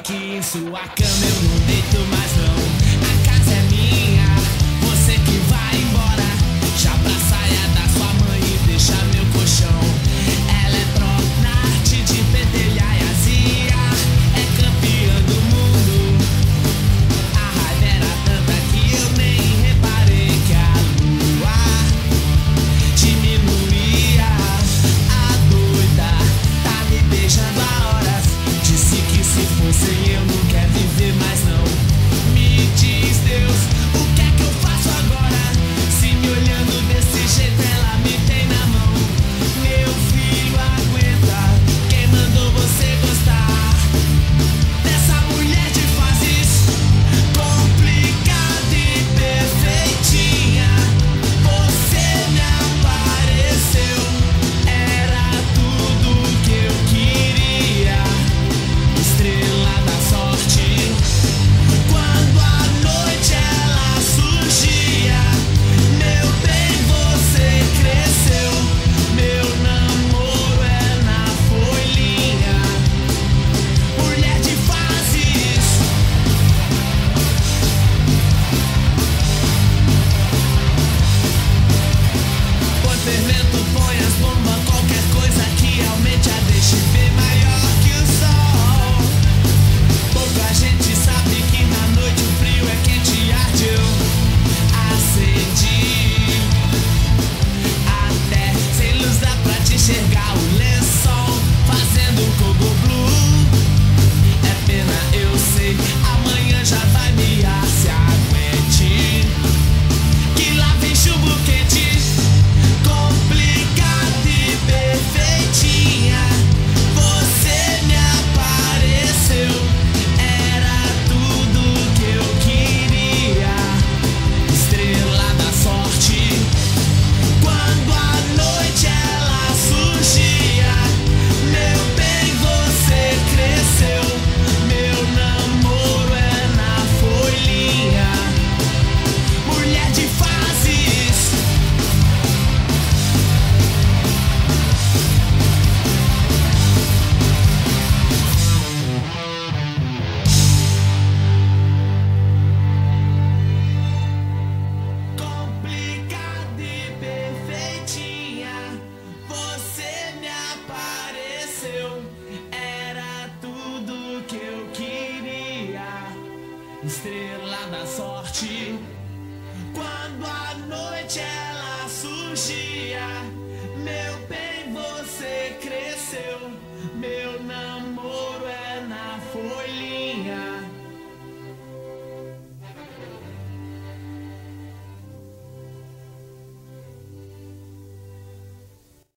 que em sua cama eu não deito mais não. A casa é minha, você que vai embora. Já pra saia da sua mãe e deixa meu colchão. Ela é pro-arte de pentelhar e azia. É campeã do mundo. A raiva era tanta que eu nem reparei que a lua diminuía. A doida tá me beijando há horas. Disse que se fosse eu não quer viver mais não. Me diz Deus, o que é que eu faço agora? Se me olhando desse jeito ela me tem na mão. Meu filho aguenta, quem mandou você gostar dessa mulher de fases complicada e perfeitinha? Você me apareceu, era tudo que eu queria. Estrela da sorte, quando à noite ela surgia. Meu bem, você cresceu, meu namoro é na folhinha. Mulher de fases. Põe fermento, põe as bombas, qualquer coisa que aumente a deixe bem maior que o sol. Pouca gente sabe que na noite o frio é quente e arde. Eu acendi, até sem luz dá pra te enxergar o lençol fazendo coco blue. É pena, eu sei, amanhã já vai miar, se aguente, que lá vem chumbo quente. Complicada e perfeitinha, você me apareceu, era tudo que eu queria. Estrela da sorte, quando à noite ela surgia. Meu bem, você cresceu, meu namoro é na folhinha. Mulher de fases. Complicada e perfeitinha, você me apareceu, era tudo que eu queria. Estrela da sorte, quando à noite ela surgia.